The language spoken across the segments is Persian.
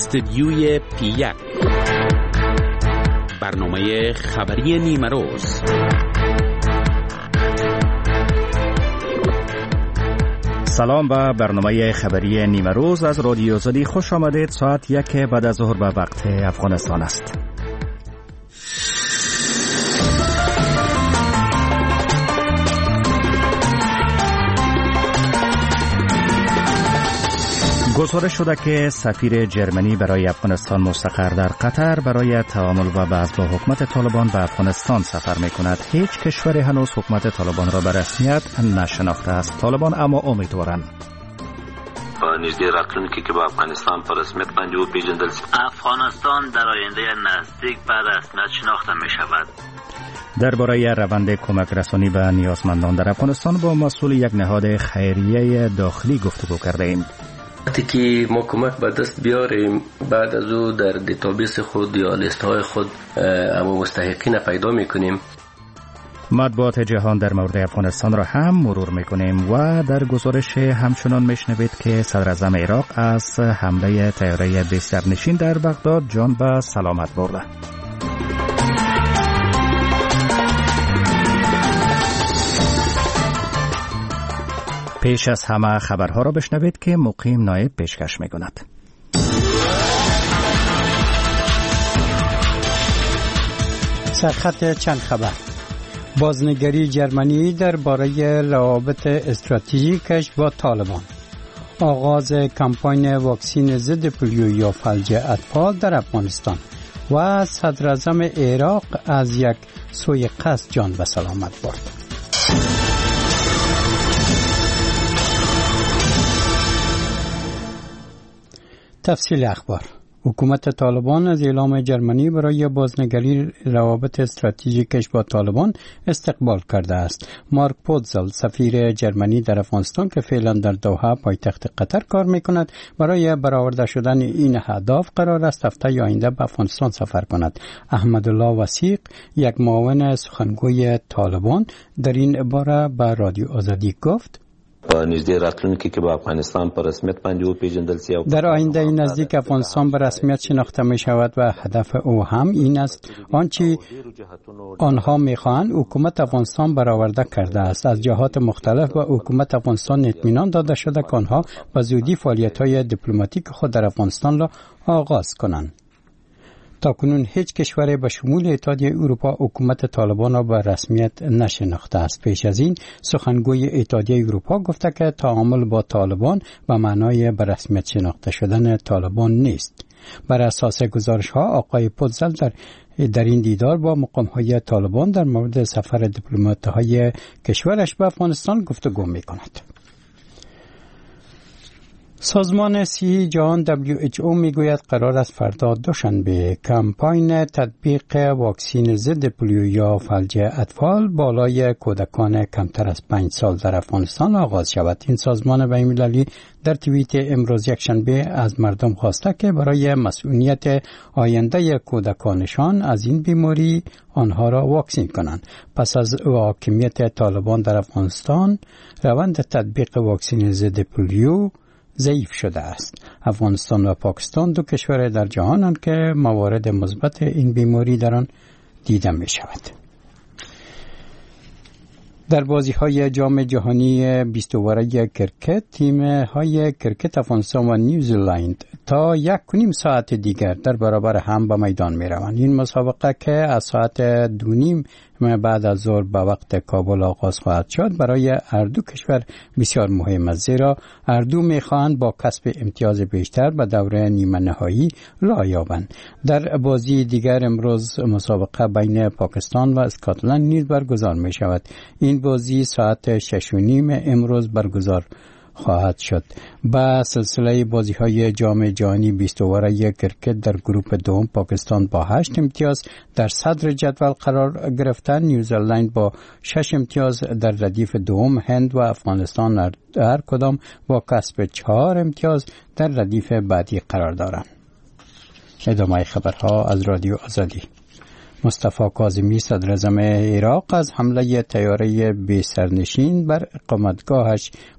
استدیوی P1 برنامه خبری نیمروز. سلام به برنامه خبری نیمروز از رادیو آزادی خوش آمدید. ساعت 1 بعد از ظهر به وقت افغانستان است. گزارش شده که سفیر جرمنی برای افغانستان مستقر در قطر برای تعامل و بحث با حکومت طالبان به افغانستان سفر می کند. هیچ کشوری هنوز حکومت طالبان را به رسمیت نشناخته است. طالبان اما امیدوارند نزدې راتلونکي کې به افغانستان په رسمیت باندې وپېژندل شي. افغانستان در آینده نزدیک به رسمیت شناخته می شود. درباره روند کمک رسانی به نیازمندان در افغانستان با مسئول یک نهاد خیریه داخلی گفتگو کرده ایم. وقتی که ما کمک به دست بیاریم بعد از او در دیتابیس خود یا لیست‌های خود اما مستحقین پیدا می‌کنیم. مطبوعات جهان در مورد افغانستان را هم مرور می‌کنیم و در گزارش همچنان میشنوید که صدر اعظم عراق از حمله طیاره بسترنشین در بغداد جان به سلامت برده. پیش از همه خبرها را بشنوید که مقیم نایب پیشکش می‌کند. سرخط چند خبر. بازنگری جرمنی درباره روابط استراتژیکش با طالبان. آغاز کمپاین واکسن ضد پولیو یا فلج اطفال در افغانستان و صدر اعظم عراق از یک سوی قصد جان به سلامت برد. تفصیل اخبار. حکومت طالبان از اعلام جرمنی برای بازنگری روابط استراتژیکش با طالبان استقبال کرده است. مارک پوتزل سفیر جرمنی در افغانستان که فعلا در دوحه پایتخت قطر کار میکند برای برآورده شدن این اهداف قرار است هفته آینده به افغانستان سفر کند. احمدالله وثیق یک معاون سخنگوی طالبان در این باره به رادیو آزادی گفت نزدې راتلونکي کې به افغانستان په رسمیت باندې وپېژندل شي. در آینده نزدیک افغانستان به رسمیت شناخته می شود و هدف او هم این است آنچه آنها می خواهند حکومت افغانستان برآورده کرده است. از جهات مختلف و حکومت افغانستان اطمینان داده شده که آنها به زودی فعالیت‌های دیپلماتیک خود در افغانستان را آغاز کنند. تاکنون هیچ کشوری به شمول اتحادیه اروپا حکومت طالبان را به رسمیت نشناخته است. پیش از این سخنگوی اتحادیه اروپا گفته که تعامل با طالبان به معنای به رسمیت شناخته شدن طالبان نیست. بر اساس گزارش ها آقای پوتزل در این دیدار با مقام های طالبان در مورد سفر دیپلمات های کشورش به افغانستان گفتگو می کند. سازمان صحی جهان WHO میگوید قرار است فردا دوشنبه کمپاین تطبیق واکسن ضد پولیو یا فلج اطفال بالای کودکان کمتر از 5 سال در افغانستان آغاز شود. این سازمان بین‌المللی در توییت امروز یکشنبه از مردم خواسته که برای مسئولیت آینده کودکانشان از این بیماری آنها را واکسین کنند. پس از حاکمیت طالبان در افغانستان روند تطبیق واکسن ضد پولیو ضعیف شده است. افغانستان و پاکستان دو کشور در جهانند که موارد مثبت این بیماری در آن دیده می شود. در بازی‌های جام جهانی 20 اوره کرکت تیم‌های کرکت افغانستان و نیوزیلند تا 1.5 ساعت دیگر در برابر هم به میدان می‌روند. این مسابقه که از ساعت 2:30 بعد از ظهر به وقت کابل آغاز خواهد شد برای هر دو کشور بسیار مهم است، زیرا هر دو می‌خواهند با کسب امتیاز بیشتر به دوره نیمه نهایی راه یابند. در بازی دیگر امروز مسابقه بین پاکستان و اسکاتلند نیز برگزار می‌شود. این بازی ساعت 6:30 امروز برگزار خواهد شد. با سلسله بازی‌های جام جهانی 20 اوره کرکت در گروه دوم پاکستان با 8 امتیاز در صدر جدول قرار گرفته، نیوزیلند با 6 امتیاز در ردیف دوم، هند و افغانستان هر کدام با کسب 4 امتیاز در ردیف بعدی قرار دارند. ادامه خبرها از رادیو آزادی. مصطفی کاظمی صدراعظم عراق از حمله طیاره بی سرنشین بر اقامتگاهش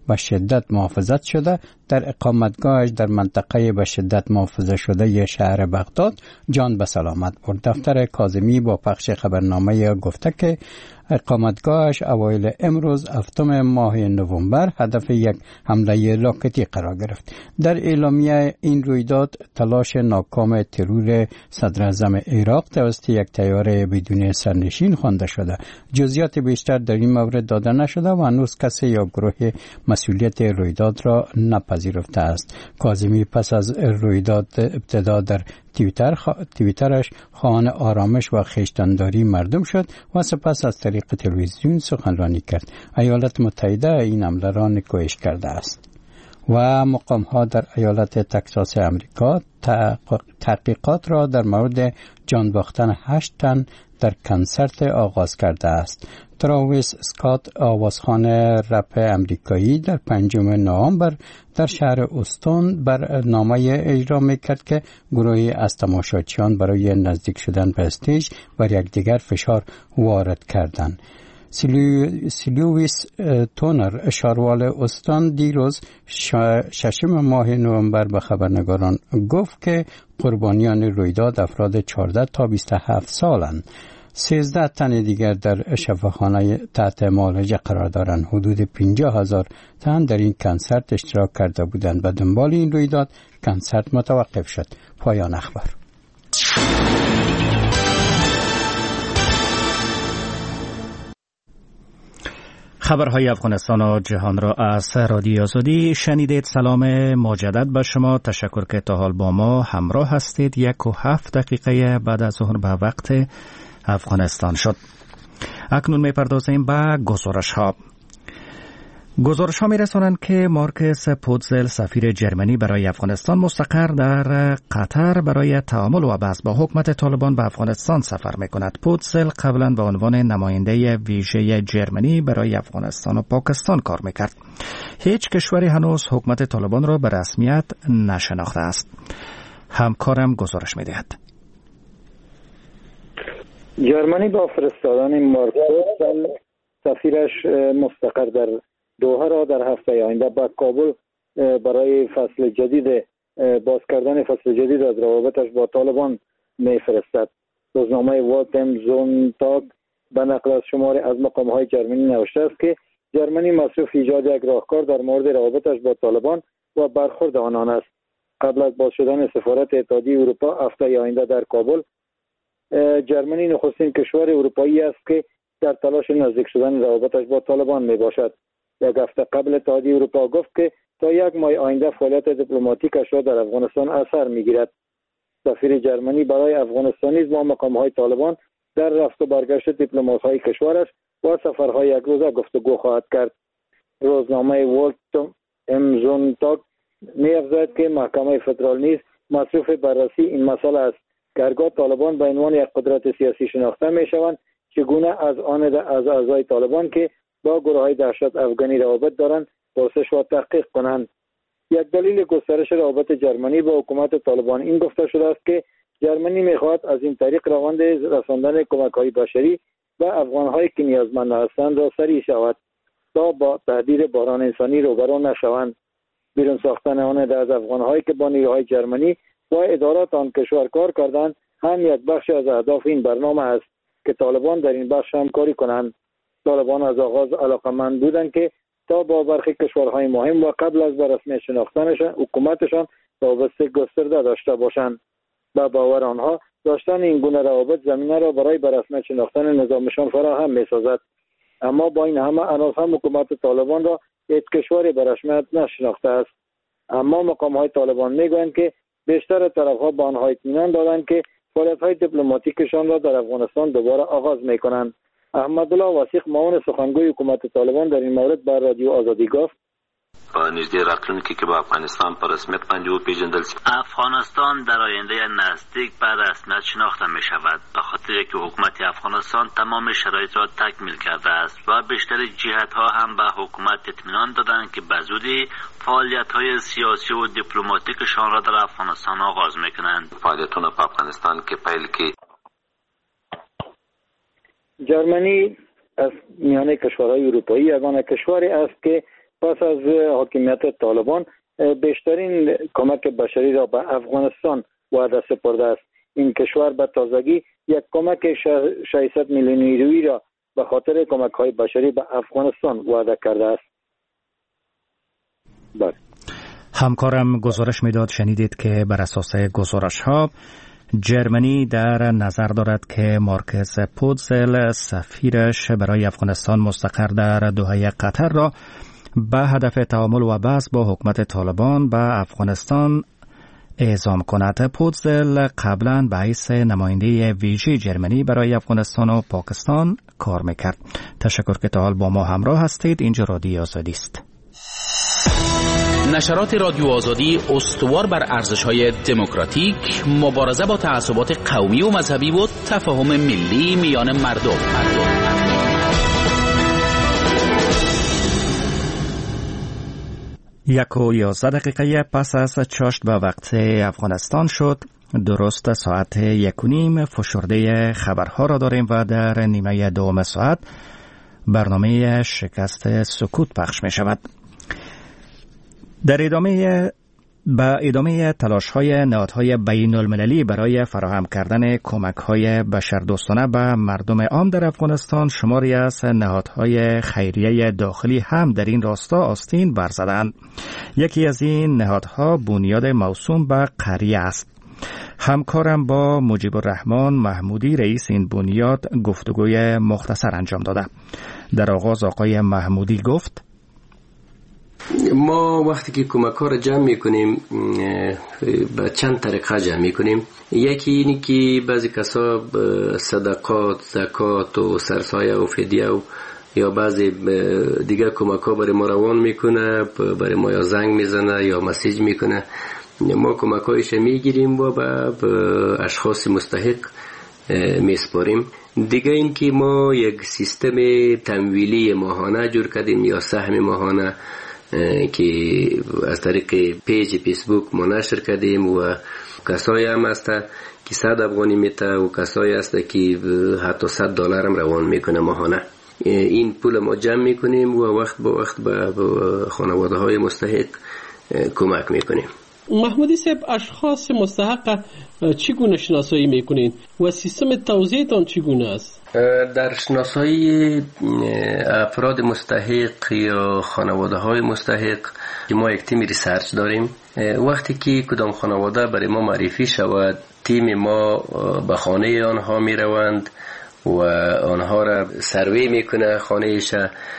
به شدت محافظت شده در اقامتگاهش در منطقه به شدت محافظه شده شهر بغداد جان به سلامت برد. دفتر کاظمی با پخش خبرنامه گفته که اقامتگاهش اوایل امروز هفتم ماه نوامبر هدف یک حمله راکتی قرار گرفت. در اعلامیه این رویداد تلاش ناکام ترور صدر اعظم عراق توسط یک طیاره بدون سرنشین خوانده شده. جزئیات بیشتر در این مورد داده نشده و هنوز کسی یا گروه مسئولیت رویداد را نپذیرفته است. کاظمی پس از رویداد ابتدا در توییترش خواهان آرامش و خویشتنداری مردم شد و سپس از طریق تلویزیون سخنرانی کرد. ایالات متحده این حمله را نکوهش کرده است. و مقام‌ها در ایالت تگزاس امریکا تحقیقات را در مورد جان باختن 8 تن در کنسرت آغاز کرده است. تراویس اسکات آوازخوان رپ امریکایی در 5 نوامبر در شهر اوستون برنامه اجرا میکرد که گروهی از تماشاچیان برای نزدیک شدن به استیج بر یکدیگر فشار وارد کردند. سیلویس تونر شاروال استان دیروز 6 ماه نوامبر به خبرنگاران گفت که قربانیان رویداد افراد 14 تا 27 سالند. 13 تن دیگر در شفاخانه تحت معالجه قرار دارند. حدود 50,000 تن در این کنسرت اشتراک کرده بودند. به دنبال این رویداد کنسرت متوقف شد. پایان اخبار. خبرهای افغانستان و جهان را از رادیو آزادی شنیدید. سلام مجدد به شما. تشکر که تا حال با ما همراه هستید. 1:07 بعد از ظهر به وقت افغانستان شد. اکنون می‌پردازیم به گزارش‌ها. گزارش‌ها می‌رسانند که مارکس پوتزل سفیر جرمنی برای افغانستان مستقر در قطر برای تعامل و بحث با حکومت طالبان به افغانستان سفر می‌کند. پوتزل قبلا به عنوان نماینده ویژه جرمنی برای افغانستان و پاکستان کار می‌کرد. هیچ کشوری هنوز حکومت طالبان را به رسمیت نشناخته است. همکارم گزارش می‌دهد. جرمنی با فرستادن مارکس سفیرش مستقر در دوحه را در هفته آینده به کابل برای فصل جدید باز کردن فصل جدید از روابطش با طالبان میفرستد. روزنامه والتم زونتاگ به نقل از شماری از مقام‌های جرمنی نوشته است که جرمنی مصروف ایجاد یک راهکار در مورد روابطش با طالبان و برخورد آنان است. قبل از باز شدن سفارت اتحادیه اروپا هفته آینده در کابل، جرمنی نخستین کشور اروپایی است که در تلاش نزدیک شدن روابطش با طالبان می باشد. یک هفته قبل اتحادیه اروپا گفت که تا 1 ماه آینده فعالیت دیپلماتیکش را در افغانستان اثر میگیرد. سفیر جرمنی برای افغانستان نیز با مقام‌های طالبان در رفت و برگشت دیپلمات‌های کشورش و سفرهای یک روزه گفتگو خواهد کرد. روزنامه والت امزونتاگ می‌افزاید که محکمه فدرال نیز مصروف بررسی این مسئله است. هرگاه طالبان به عنوان یک قدرت سیاسی شناخته می‌شوند، چگونه از اعضای طالبان که با گروه‌های دهشت افغانی روابط دارند پرسش و تحقیق کنند. یک دلیل گسترش روابط جرمنی با حکومت طالبان این گفته شده است که جرمنی می‌خواهد از این طریق روند رساندن کمک‌های بشری به افغان‌هایی که نیازمند هستند را سریع شود تا با تهدید بحران انسانی روبرو نشوند. بیرون ساختن آن از افغان‌هایی که با نیروهای جرمنی و ادارات آن کشور کار کردند هم یک بخش از اهداف این برنامه است که طالبان در این بخش همکاری کنند. طالبان از آغاز علاقه‌مند بودند که تا با برخی کشورهای مهم و قبل از به رسمیت شناختنشان حکومتشان روابط گسترده داشته باشند. با باور آنها داشتن این گونه روابط زمینه را برای به رسمیت شناختن نظامشان فراهم می‌سازد. اما با این همه هنوز هم حکومت طالبان را هیچ کشوری به رسمیت نشناخته است. اما مقام‌های طالبان می‌گویند که بیشتر طرف‌ها به آنها اطمینان دادند که فعالیت‌های دیپلماتیکشان را در افغانستان دوباره آغاز می‌کنند. احمدالله وثیق معاون سخنگوی حکومت طالبان در این مورد بر رادیو آزادی گفت: نزدیک راتلونکی که با افغانستان پر رسمیت باندې وپیژندل شي. افغانستان در آینده نزدیک به رسمیت شناخته می شود، به خاطر که حکومت افغانستان تمام شرایط را تکمیل کرده است و بیشتر جهت‌ها هم به حکومت اطمینان دادند که به زودی فعالیت‌های سیاسی و دیپلماتیکشان را در افغانستان آغاز می‌کنند. فعالیت‌ها په افغانستان کې پیل کی. جرمنی از میان کشورهای اروپایی یگانه کشوری است که پس از حاکمیت طالبان بیشترین کمک بشری را به افغانستان وعده سپرده است. این کشور به تازگی یک کمک 600 میلیون یورویی را به خاطر کمک های بشری به افغانستان وعده کرده است. بله. همکارم گزارش میداد شنیدید که بر اساس گزارش ها جرمنی در نظر دارد که مارکز پودزل سفیرش برای افغانستان مستقر در دوحه قطر را به هدف تعامل و بحث با حکومت طالبان به افغانستان اعزام کند. پودزل قبلا به حیث نماینده ویژه جرمنی برای افغانستان و پاکستان کار میکرد. تشکر که تا حال با ما همراه هستید. اینجا رادیو آزادی است. نشرات رادیو آزادی استوار بر ارزش‌های دموکراتیک، مبارزه با تعصبات قومی و مذهبی و تفاهم ملی میان مردم. 1:11 پس از چاشت به وقت افغانستان شد. درست ساعت 1:30 فشرده خبرها را داریم و در نیمه دوم ساعت برنامه شکست سکوت پخش می شود. در ادامه تلاش‌های نهادهای بین‌المللی برای فراهم کردن کمک‌های بشردوستانه به مردم عام در افغانستان، شماری از نهادهای خیریه داخلی هم در این راستا آستین برزدند. یکی از این نهادها بنیاد موسوم به قریه است. همکارم با مجیب الرحمن محمودی رئیس این بنیاد گفتگوی مختصر انجام داده. در آغاز آقای محمودی گفت: ما وقتی که کمک ها را جمع میکنیم به چند طریقه جمع میکنیم. یکی اینی که بعضی کسا صدقات، زکات و سرسایه و فدیه و یا بعضی دیگه کمک ها برای ما روان میکنه، برای ما یا زنگ میزنه یا مسیج میکنه. ما کمک هایش میگیریم و به اشخاص مستحق میسپاریم. دیگه این که ما یک سیستم تمویلی ماهانه جور کردیم یا سهم ماهانه که از طریق پیج فیسبوک ما نشر کردیم و کسایی هم هست که 100 افغانی میته و کسایی هست که حتی $100 هم روان میکنه ماهانه. این پول ما جمع میکنیم و وقت با وقت به خانواده های مستحق کمک میکنیم. محمودی صاحب، اشخاص مستحق چگونه شناسایی میکنین و سیستم توزیعتان چگونه است؟ در شناسایی افراد مستحق یا خانواده های مستحق ما یک تیم ریسرچ داریم. وقتی که کدام خانواده برای ما معرفی شود، تیم ما به خانه آنها می روند و آنها را سروی میکنه خانهش.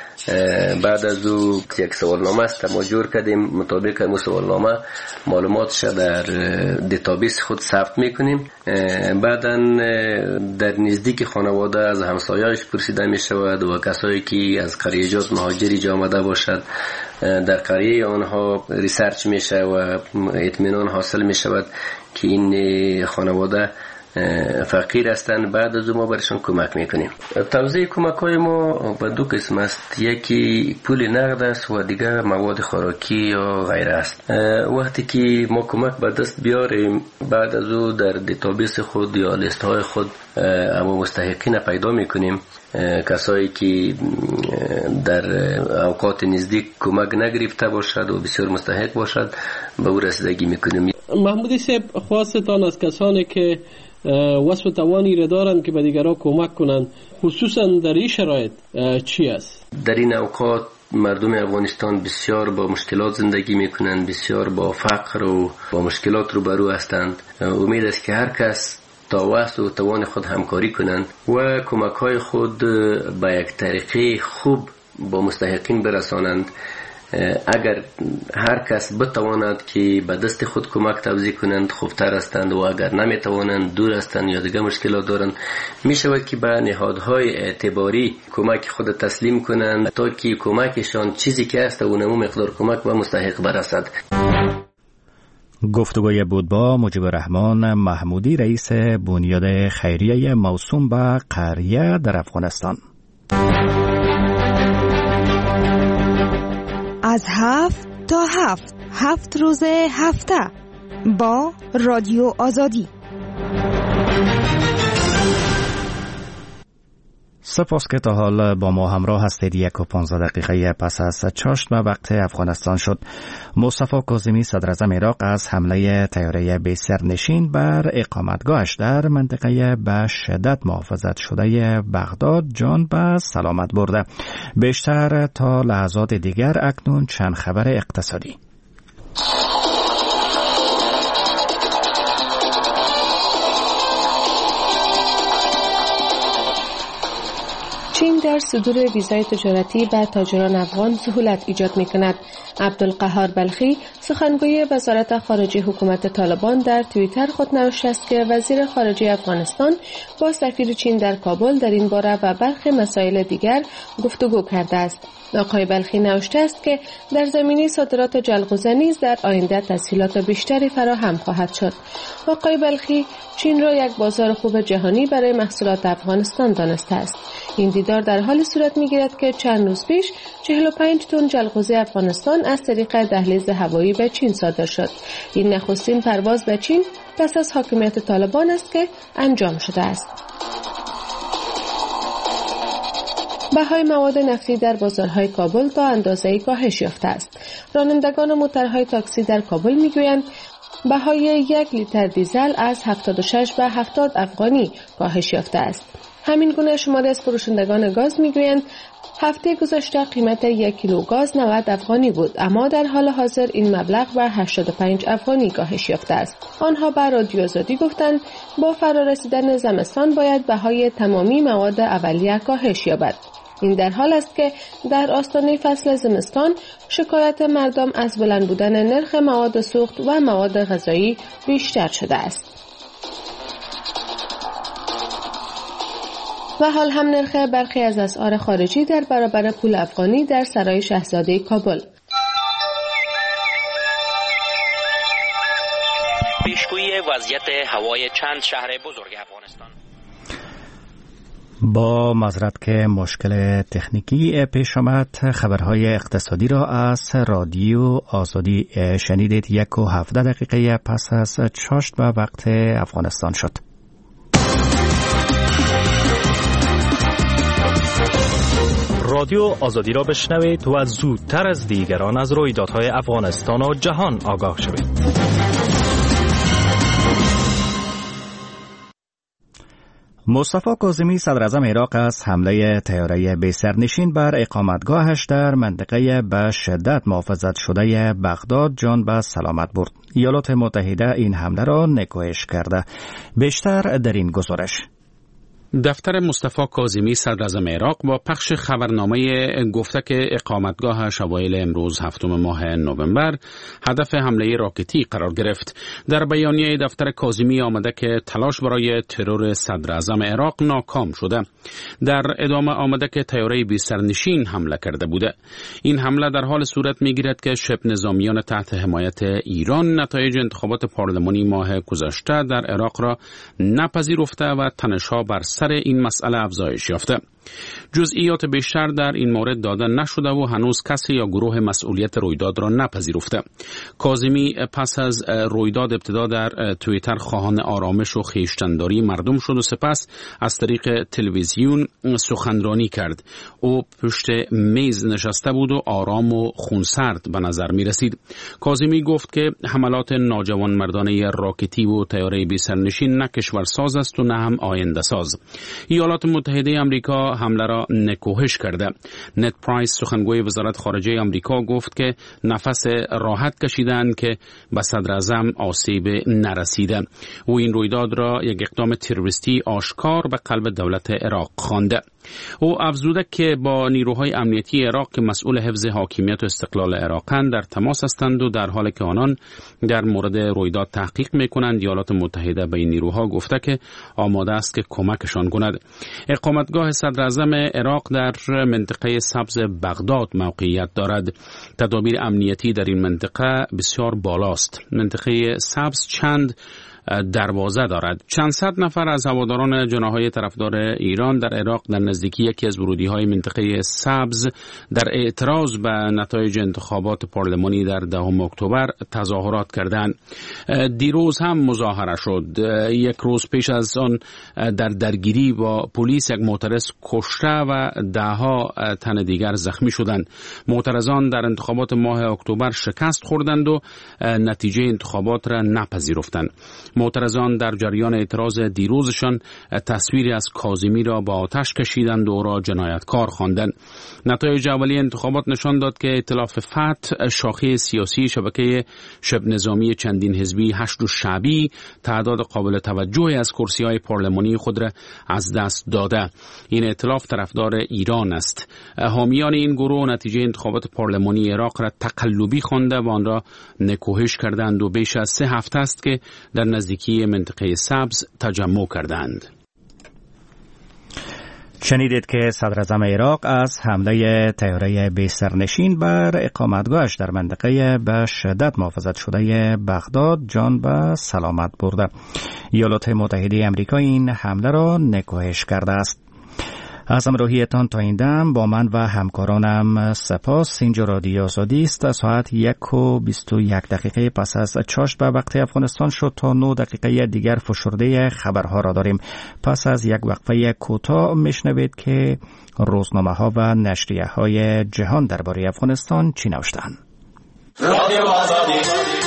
بعد از او یک سوالنامه است ما جور کردیم، مطابق این سوالنامه معلوماتش در دیتابیس خود ثبت میکنیم. بعدا در نزدیک خانواده از همسایه‌اش پرسیده می شود و کسایی که از قریجات مهاجری جا آمده باشد در قریه آنها ریسرچ میشه و اطمینان حاصل می شود که این خانواده فقیر هستند. بعد از ما برشان کمک میکنیم. توزیع کمک های ما به دو قسم است، یکی پول نقد است و دیگر مواد خوراکی یا غیره است. وقتی که ما کمک به دست بیاریم، بعد از او در دیتابیس خود یا لیست های خود اما مستحقین پیدا میکنیم. کسایی که در اوقات نزدیک کمک نگرفته باشد و بسیار مستحق باشد به او رسیدگی میکنیم. محمودی صاحب، خواستتان از کسانی که وصف و توانی را دارند که به دیگران کمک کنند، خصوصا در این شرایط، چی است؟ در این اوقات مردم افغانستان بسیار با مشکلات زندگی میکنند، بسیار با فقر و با مشکلات روبرو هستند. امید است که هر کس تا وسع و توان خود همکاری کنند و کمک های خود به یک طریقه خوب با مستحقین برسانند. اگر هر کس بتواند که به دست خود کمک توزیع کنند خوبتر هستند و اگر نمیتوانند، دور هستند یا دیگه مشکلات دارند، می شود که به نهادهای اعتباری کمک خود تسلیم کنند تا که کمکشان چیزی که است و نمو مقدار کمک به مستحق برسد. گفتگوی بود با مجیب الرحمن محمودی رئیس بنیاد خیریه موسوم به قریه در افغانستان. از 7 تا 7 روز هفته با رادیو آزادی. سپاس که تا حال با ما همراه هستید. 1:15 پس از چاشت و وقت افغانستان شد. مصطفی کاظمی صدراعظم عراق از حمله طیاره بی سرنشین بر اقامتگاهش در منطقه به شدت محافظت شده بغداد جان به سلامت برده. بیشتر تا لحظات دیگر. اکنون چند خبر اقتصادی. چین در صدور ویزای تجارتی به تاجران افغان سهولت ایجاد می‌کند. عبدالقهار بلخی سخنگوی وزارت خارجه حکومت طالبان در توییتر خود نوشته است که وزیر خارجه افغانستان با سفیر چین در کابل در این باره و برخی مسائل دیگر گفتگو کرده است. آقای بلخی نوشته است که در زمینه صادرات جلغوزه نیز در آینده تسهیلات بیشتری فراهم خواهد شد. آقای بلخی چین را یک بازار خوب جهانی برای محصولات افغانستان دانسته است. این دیدار در حال صورت می‌گیرد که چند روز پیش 45 تن جلغوزه افغانستان از طریق دهلیز هوایی به چین صادر شد. این نخستین پرواز به چین پس از حاکمیت طالبان است که انجام شده است. بهای مواد نفتی در بازارهای کابل تا اندازه‌ای کاهش یافته است. رانندگان موتورهای تاکسی در کابل می‌گویند بهای 1 لیتر دیزل از 76 به 70 افغانی کاهش یافته است. همین گونه شماری از فروشندگان گاز میگویند هفته گذشته قیمت 1 کیلو گاز 90 افغانی بود، اما در حال حاضر این مبلغ به 85 افغانی کاهش یافته است. آنها به رادیو آزادی گفتند با فرارسیدن زمستان باید بهای تمامی مواد اولیه کاهش یابد. این در حال است که در آستانه فصل زمستان شکایت مردم از بلند بودن نرخ مواد سوخت و مواد غذایی بیشتر شده است. و حال هم نرخ برخی از اسعار خارجی در برابر پول افغانی در سرای شاهزاده کابل. پیشگویی وضعیت هوای چند شهر بزرگ افغانستان. با معذرت که مشکل تکنیکی پیش آمد، خبرهای اقتصادی را از رادیو آزادی شنیدید. 1:17 پس از چاشت و وقت افغانستان شد. رادیو آزادی را بشنوید و زودتر از دیگران از رویدادهای افغانستان و جهان آگاه شوید. مصطفی کاظمی صدراعظم عراق از حمله طیاره بی سرنشین بر اقامتگاهش در منطقه به شدت محافظت شده بغداد جان به سلامت برد. ایالات متحده این حمله را نکوهش کرده. بیشتر در این گزارش. دفتر مصطفی کاظمی صدراعظم عراق با پخش خبرنامه گفته که اقامتگاهش اوایل امروز 7 ماه نوامبر هدف حمله راکتی قرار گرفت. در بیانیه دفتر کاظمی آمده که تلاش برای ترور صدراعظم عراق ناکام شده. در ادامه آمده که طیاره بی سرنشین حمله کرده بوده. این حمله در حال صورت می‌گیرد که شبه نظامیان تحت حمایت ایران نتایج انتخابات پارلمانی ماه گذشته در عراق را نپذیرفته و تنش‌ها بر سر این مسئله افزایش یافته. جزئیات بیشتر در این مورد داده نشده و هنوز کسی یا گروه مسئولیت رویداد را نپذیرفته. کاظمی پس از رویداد ابتدا در توییتر خواهان آرامش و خویشتن‌داری مردم شد و سپس از طریق تلویزیون سخنرانی کرد. او پشت میز نشسته بود و آرام و خونسرد به نظر می رسید. کاظمی گفت که حملات ناجوانمردانه راکتی و طیاره بی سرنشین نه کشورساز است و نه هم آینده ساز. ایالات متحده آمریکا حمله را نکوهش کرده. نت پرایس سخنگوی وزارت خارجه آمریکا گفت که نفس راحت کشیدند که به صدراعظم آسیب نرسیده. و این رویداد را یک اقدام تروریستی آشکار به قلب دولت عراق خوانده. او افزوده که با نیروهای امنیتی عراق که مسئول حفظ حاکمیت و استقلال عراقند در تماس هستند و در حالی که آنان در مورد رویداد تحقیق میکنند، ایالات متحده به این نیروها گفته که آماده است که کمکشان کند. اقامتگاه صدراعظم عراق در منطقه سبز بغداد موقعیت دارد. تدابیر امنیتی در این منطقه بسیار بالاست. منطقه سبز چند دروازه دارد. چند صد نفر از هواداران جناح‌های طرفدار ایران در عراق در نزدیکی یکی از ورودی‌های منطقه سبز در اعتراض به نتایج انتخابات پارلمانی در 10 اکتبر تظاهرات کردند. دیروز هم مظاهره شد. یک روز پیش از آن در درگیری با پلیس یک معترض کشته و دهها تن دیگر زخمی شدند. معترضان در انتخابات ماه اکتبر شکست خوردند و نتیجه انتخابات را نپذیرفتند. معترضان در جریان اعتراض دیروزشان تصویری از کاظمی را با آتش کشیدند و او را جنایتکار خواندند. نتایج اولیه انتخابات نشان داد که ائتلاف فتح، شاخه سیاسی شبکه شبه نظامی چندین حزبی حشد شعبی، تعداد قابل توجهی از کرسی‌های پارلمانی خود را از دست داده. این ائتلاف طرفدار ایران است. حامیان این گروه نتیجه انتخابات پارلمانی عراق را تقلبی خوانده و آن را نکوهش کردند و بیش از 3 هفته است که در نزدیکی منطقه سبز تجمع کردند. شنیدید که صدر اعظم عراق از حمله طیاره بی سرنشین بر اقامتگاهش در منطقه به شدت محافظت شده بغداد جان به سلامت برده. ایالات متحده آمریکا این حمله را نکوهش کرده است. از همراهیتان تا این دم با من و همکارانم سپاس. اینجا رادیو آزادی است. ساعت 1:21 پس از چاشت به وقت افغانستان شد. تا 9 دقیقه دیگر فشرده خبرها را داریم. پس از یک وقفه کوتاه میشنوید که روزنامه ها و نشریه های جهان درباره افغانستان چی نوشتند. رادیو آزادی.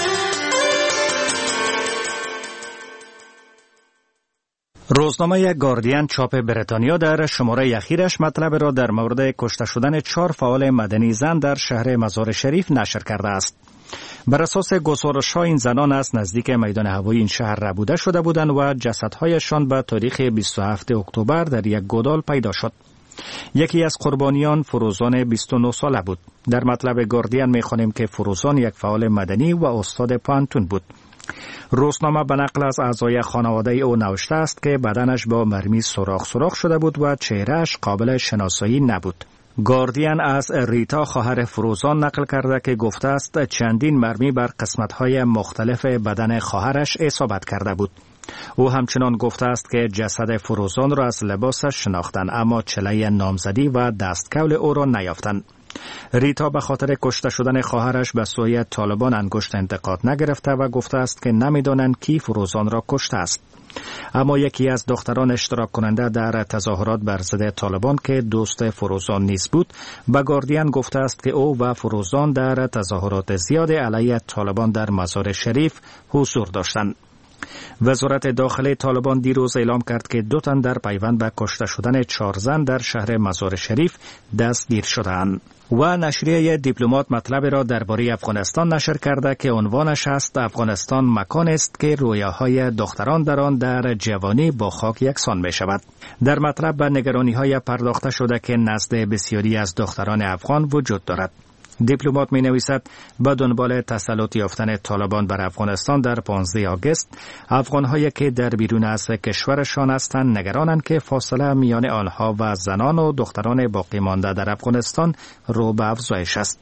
روزنامه گاردین چاپ بریتانیا در شماره اخیرش مطلب را در مورد کشته شدن 4 فعال مدنی زن در شهر مزار شریف نشر کرده است. بر اساس گزارش‌ها این زنان از نزدیک میدان هوایی این شهر ربوده شده بودند و جسدهایشان به تاریخ 27 اکتبر در یک گودال پیدا شد. یکی از قربانیان فروزان 29 ساله بود. در مطلب گاردین می‌خوانیم که فروزان یک فعال مدنی و استاد پانتون بود. روزنامه به نقل از اعضای خانواده او نوشته است که بدنش با مرمی سوراخ شده بود و چهرهش قابل شناسایی نبود. گاردین از ریتا خواهر فروزان نقل کرده که گفته است چندین مرمی بر قسمت‌های مختلف بدن خواهرش اصابت کرده بود. او همچنان گفته است که جسد فروزان را از لباسش شناختند اما چله نامزدی و دستکول او را نیافتند. ریتا به خاطر کشته شدن خواهرش به سوی طالبان انگشت انتقاد نگرفته و گفته است که نمیدانند کی فروزان را کشته است. اما یکی از دختران اشتراک کننده در تظاهرات بر ضد طالبان که دوست فروزان نیز بود به گاردین گفته است که او و فروزان در تظاهرات زیاد علیه طالبان در مزار شریف حضور داشتند. وزارت داخلی طالبان دیروز اعلام کرد که 2 تن در پیوند به کشته شدن 4 زن در شهر مزار شریف دستگیر شدند. و نشریه دیپلمات مطلب را درباره افغانستان نشر کرده که عنوانش است افغانستان مکان است که رویاهای دختران در آن در جوانی با خاک یکسان می شود. در مطلب به نگرانی‌های پرداخته شده که نزد بسیاری از دختران افغان وجود دارد. دیپلمات می نویسد به دنبال تسلط یافتن طالبان بر افغانستان در 15 آگوست افغان‌هایی که در بیرون از کشورشان هستند نگرانند که فاصله میان آنها و زنان و دختران باقی مانده در افغانستان رو به افزایش است.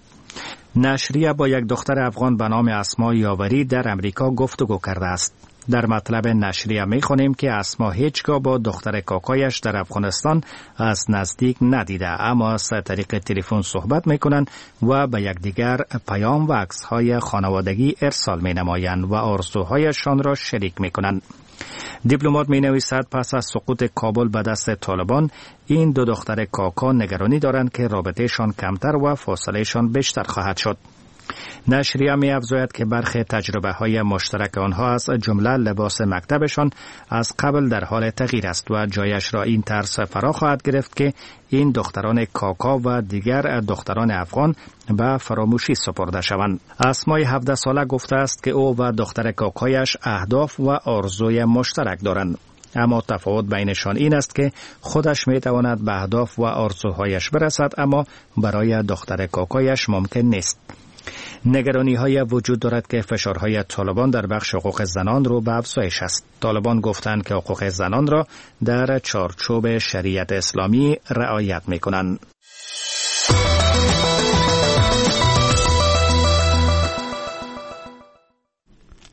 نشریه با یک دختر افغان به نام اسما یاوری در امریکا گفتگو کرده است. در مطلب نشریه می‌خوانیم که اسما هیچگاه با دختر کاکایش در افغانستان از نزدیک ندیده اما از طریق تلفن صحبت می‌کنند و به یکدیگر پیام و عکس‌های خانوادگی ارسال می‌نمایند و آرزوهایشان را شریک می‌کنند. دیپلمات می‌نویسد پس از سقوط کابل به دست طالبان این 2 دختر کاکا نگرانی دارند که رابطه‌شان کمتر و فاصله‌شان بیشتر خواهد شد. نشریه می افزاید که برخی تجربه های مشترک آنها از جمله لباس مکتبشان از قبل در حال تغییر است و جایش را این ترس فرا خواهد گرفت که این دختران کاکا و دیگر دختران افغان به فراموشی سپرده شوند. اسمای 17 ساله گفته است که او و دختر کاکایش اهداف و آرزوی مشترک دارند. اما تفاوت بینشان این است که خودش می تواند به اهداف و آرزوهایش برسد اما برای دختر کاکایش ممکن نیست. نگرانی های وجود دارد که فشارهای طالبان در بخش حقوق زنان رو به افزایش است. طالبان گفتند که حقوق زنان را در چارچوب شریعت اسلامی رعایت می کنند.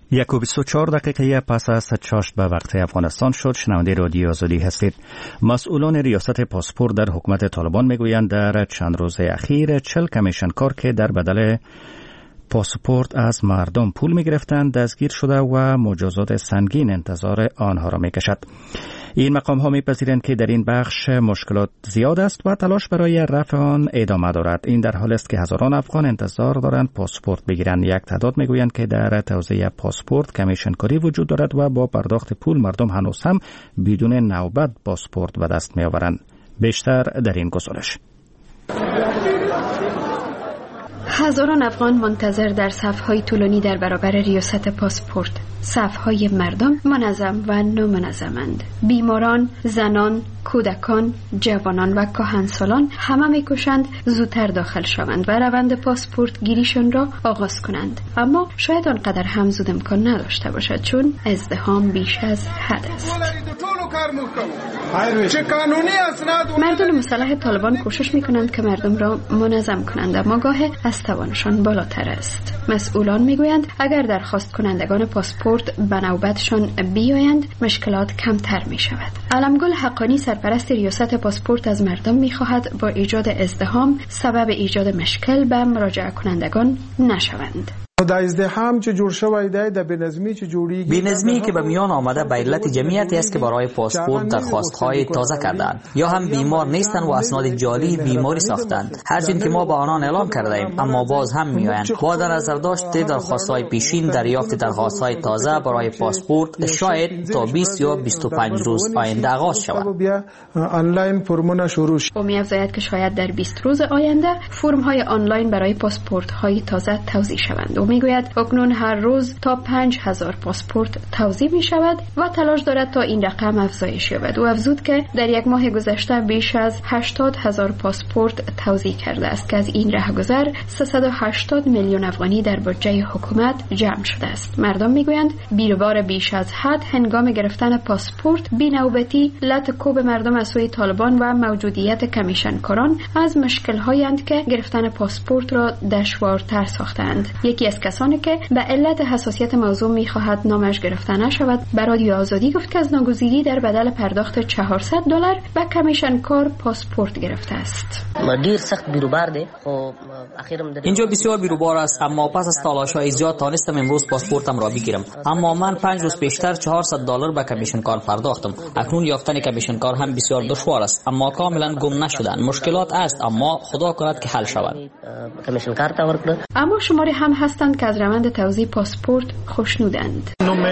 1:24 پس از چاشت به وقت افغانستان شد. شنونده رادیو آزادی هستید. مسئولان ریاست پاسپورت در حکومت طالبان میگویند در چند روز اخیر 40 کمیشنکار که در بدل پاسپورت از مردم پول میگرفتند دستگیر شده و مجازات سنگین انتظار آنها را میکشد. این مقام ها میپذیرند که در این بخش مشکلات زیاد است و تلاش برای رفع آن ادامه دارد. این در حالی است که هزاران افغان انتظار دارند پاسپورت بگیرند. یک تعداد میگویند که در توزیع پاسپورت کمیشنکاری وجود دارد و با پرداخت پول مردم هنوز هم بدون نوبت پاسپورت به دست میآورند. بیشتر در این گزارش. هزاران افغان منتظر در صف‌های طولانی در برابر ریاست پاسپورت. صف‌های مردم منظم و نامنظمند. بیماران، زنان، کودکان، جوانان و کهنسالان همه می‌کوشند زودتر داخل شوند و روند پاسپورت گیریشان را آغاز کنند. اما شاید آنقدر هم زود امکان نداشته باشد چون ازدحام بیش از حد است. مردم مسلح طالبان کوشش می‌کنند که مردم را منظم کنند اما گاهی از توانشان بالاتر است. مسئولان میگویند اگر درخواست کنندگان پاسپورت به نوبتشان بیایند مشکلات کمتر می شود. علمگل حقانی سرپرست ریاست پاسپورت از مردم می خواهد با ایجاد ازدحام سبب ایجاد مشکل به مراجعه کنندگان نشوند. بی‌نظمی که به میان آمده به علت جمعیتی است که برای پاسپورت درخواست‌های تازه کردند یا هم بیمار نیستند و اسناد جعلی بیماری ساختند. هرچند که ما به آنان اعلام کرده ایم اما باز هم میآیند. با در نظر داشت درخواست‌های پیشین دریافت درخواست‌های تازه برای پاسپورت شاید تا 20 یا 25 روز آینده آغاز شود. او می‌افزاید که شاید در 20 روز آینده فرم‌های آنلاین برای پاسپورت‌های تازه توزیع شوند. میگوید اکنون هر روز تا 5000 پاسپورت توزیع می شود و تلاش دارد تا این رقم افزایش یابد. او افزود که در یک ماه گذشته بیش از 80,000 پاسپورت توزیع کرده است که از این رهگذر 380 میلیون افغانی در بودجه حکومت جمع شده است. مردم میگویند بیروبار بیش از حد هنگام گرفتن پاسپورت بی‌نوبتی لطکوب مردم از سوی طالبان و موجودیت کمیشنکاران از مشکل‌هایی اند که گرفتن پاسپورت را دشوارتر ساختند. یکی از کسانی که به علت حساسیت موضوع می‌خواهد نامش گرفته نشود به رادیو آزادی گفت که از ناگزیری در بدل پرداخت $400 به کمیشنکار پاسپورت گرفته است. اینجا بسیار بیروبار است اما پس از تلاش‌های زیاد تانستم امروز پاسپورتم را بگیرم. اما من 5 روز پیشتر $400 به کمیشنکار پرداختم. اکنون یافتن کمیشنکار هم بسیار دشوار است اما کاملا گم نشدن. مشکلات است اما خدا کند که حل شود. اما شماری هم هستند که از روند توزیع پاسپورت خوشنودند.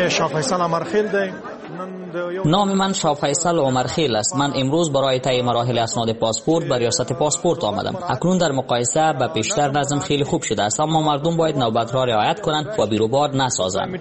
نام من شاه فیصل عمرخیل است. من امروز برای طی مراحل اسناد پاسپورت به ریاست پاسپورت آمدم. اکنون در مقایسه به پیشتر نظم خیلی خوب شده است اما مردم باید نوبت را رعایت کنند و بیروبار نسازند.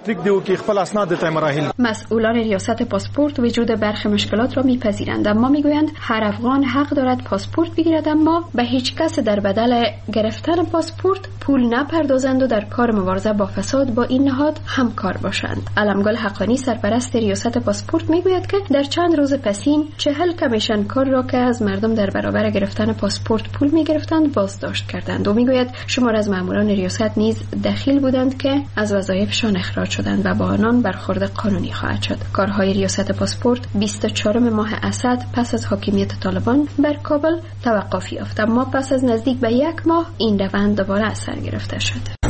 مسئولان ریاست پاسپورت وجود برخی مشکلات را میپذیرند اما میگویند هر افغان حق دارد پاسپورت بگیرد اما به هیچ کس در بدل گرفتن پاسپورت پول نپردازند و در کار مبارزه با فساد با این نهاد همکار باشند. علمگل حقانی سرپرست ریاست پاسپورت میگوید که در چند روز پسین 40 کمیشنکار را که از مردم در برابر گرفتن پاسپورت پول میگرفتند بازداشت کردند. و میگوید شمار از ماموران ریاست نیز دخیل بودند که از وظایفشان اخراج شدند و با آنان برخورد قانونی خواهد شد. کارهای ریاست پاسپورت 24 ماه اسد پس از حاکمیت طالبان بر کابل توقف یافت اما پس از نزدیک به 1 ماه این روند دوباره از سر گرفته شد.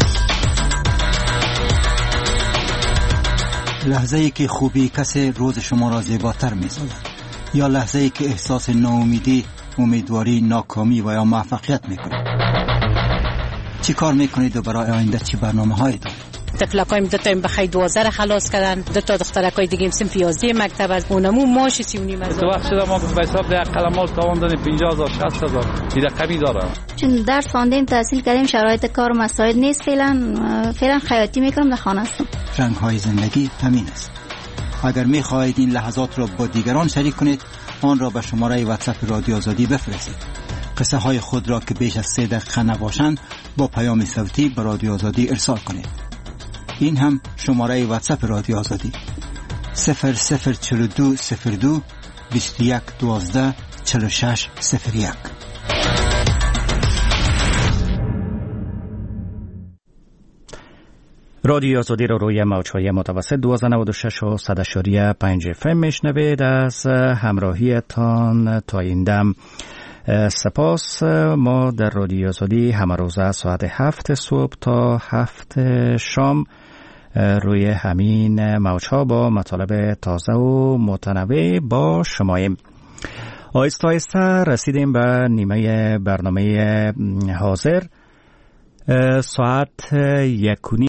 لحظه‌ای که خوبی کسی روز شما را زیباتر می‌سازد یا لحظه‌ای که احساس ناامیدی، امیدواری، ناکامی و یا موفقیت می‌کنید. چی کار می‌کنید و برای آینده چی برنامه‌هایی دارید؟ تفلکایم دو تا بخای 12 خلاص کردن، دو تا دخترکای دیگه صنف 11 مکتب از اونمو ماش 39 هزار. تو وقت شده ما به حساب ده قلمات تاوان دادیم 50,000 60,000 این رقمی داره. چون درس خواندیم تحصیل کردیم شرایط کار مساعد نیست فعلا خیاطی میکنم در خانه هستم. رنگ‌های زندگی همین است. اگر می‌خواهید این لحظات را با دیگران شریک کنید آن را به شماره واتساپ رادیو آزادی بفرستید. قصه های خود را که بیش از 3 دقیقه نباشند با پیام صوتی به رادیو آزادی ارسال کنید. این هم شماره واتساپ رادیو آزادی 0042 02 21 12 46 01. رادیو آزادی را روی موج‌های متوسط 1296 و 100.5 FM میشنوید. از همراهیتان تا این دم سپاس. ما در رادیو آزادی همه روزه ساعت 7 صبح تا 7 شام روی همین موج‌ها با مطالب تازه و متنوع با شماییم. آهسته آهسته رسیدیم به نیمه برنامه حاضر. ساعت 1